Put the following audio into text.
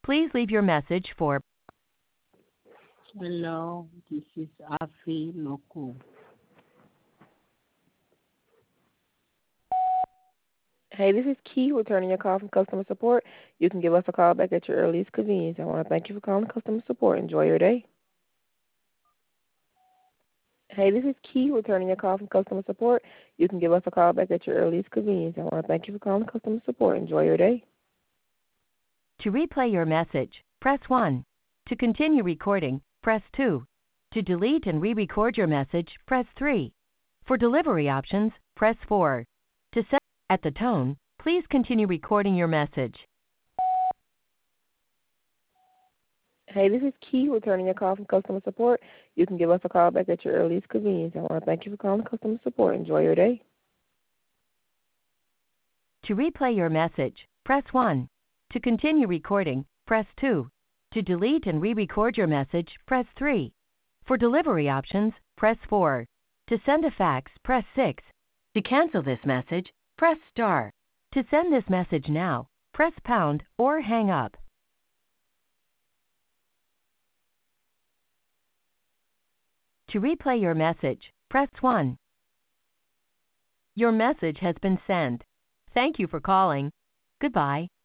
Please leave your message for Hello, this is Afi Loku. Hey, this is Key, returning your call from customer support. You can give us a call back at your earliest convenience. I want to thank you for calling customer support. Enjoy your day. Hey, this is Key, returning your call from customer support. You can give us a call back at your earliest convenience. I want to thank you for calling customer support. Enjoy your day. to replay your message, press 1. To continue recording, press 2. To delete and re-record your message, press 3. For delivery options, press 4. To set at the tone, please continue recording your message. Hey, this is Key, returning your call from customer support. You can give us a call back at your earliest convenience. I want to thank you for calling customer support. Enjoy your day. To replay your message, press 1. To continue recording, press 2. To delete and re-record your message, press 3. For delivery options, press 4. To send a fax, press 6. To cancel this message, press star. To send this message now, press pound or hang up. To replay your message, press 1. Your message has been sent. Thank you for calling. Goodbye.